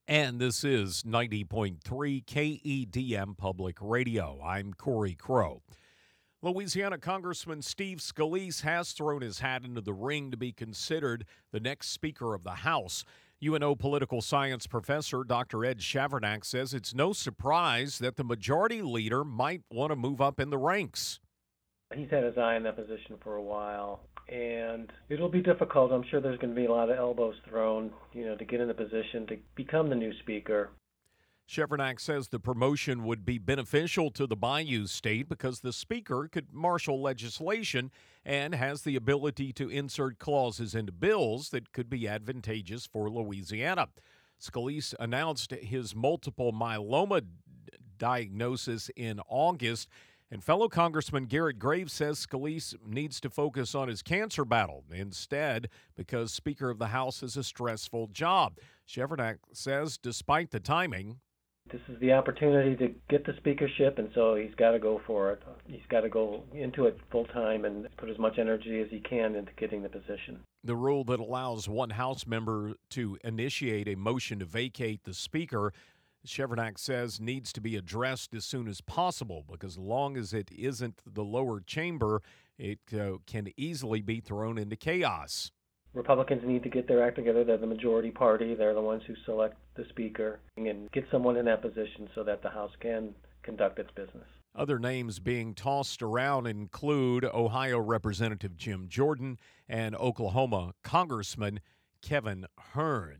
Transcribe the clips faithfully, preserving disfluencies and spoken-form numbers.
And this is ninety point three K E D M Public Radio. I'm Corey Crow. Louisiana Congressman Steve Scalise has thrown his hat into the ring to be considered the next Speaker of the House. U N O political science professor Doctor Ed Shavernak says it's no surprise that the majority leader might want to move up in the ranks. He's had his eye on that position for a while, and it'll be difficult. I'm sure there's going to be a lot of elbows thrown, you know, to get in the position to become the new speaker. Shavernak says the promotion would be beneficial to the Bayou State because the speaker could marshal legislation and has the ability to insert clauses into bills that could be advantageous for Louisiana. Scalise announced his multiple myeloma diagnosis in August. And fellow Congressman Garrett Graves says Scalise needs to focus on his cancer battle instead because Speaker of the House is a stressful job. Shavernak says despite the timing, this is the opportunity to get the speakership, and so he's got to go for it. He's got to go into it full time and put as much energy as he can into getting the position. The rule that allows one House member to initiate a motion to vacate the Speaker, Shavernak says, needs to be addressed as soon as possible because as long as it isn't the lower chamber, it uh, can easily be thrown into chaos. Republicans need to get their act together. They're the majority party. They're the ones who select the speaker and get someone in that position so that the House can conduct its business. Other names being tossed around include Ohio Representative Jim Jordan and Oklahoma Congressman Kevin Hern.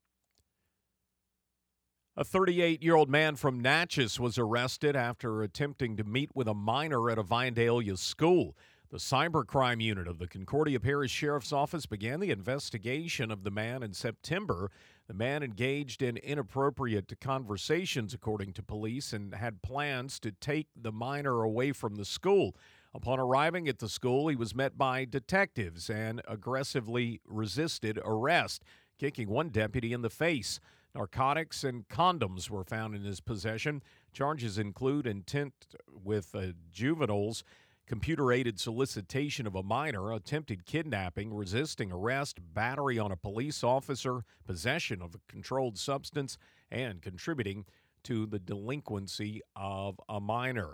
A thirty-eight-year-old man from Natchez was arrested after attempting to meet with a minor at a Vandalia school. The cybercrime unit of the Concordia Parish Sheriff's Office began the investigation of the man in September. The man engaged in inappropriate conversations, according to police, and had plans to take the minor away from the school. Upon arriving at the school, he was met by detectives and aggressively resisted arrest, kicking one deputy in the face. Narcotics and condoms were found in his possession. Charges include intent with uh, juveniles, computer-aided solicitation of a minor, attempted kidnapping, resisting arrest, battery on a police officer, possession of a controlled substance, and contributing to the delinquency of a minor.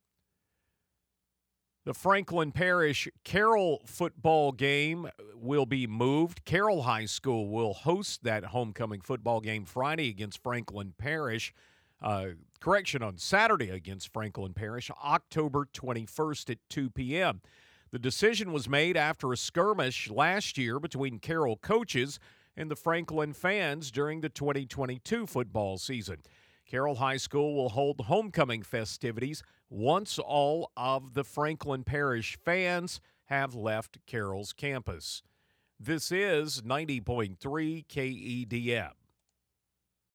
The Franklin Parish Carroll football game will be moved. Carroll High School will host that homecoming football game Friday against Franklin Parish. Uh, correction, on Saturday against Franklin Parish, October twenty-first at two p.m. The decision was made after a skirmish last year between Carroll coaches and the Franklin fans during the twenty twenty-two football season. Carroll High School will hold homecoming festivities once all of the Franklin Parish fans have left Carroll's campus. This is ninety point three K E D M.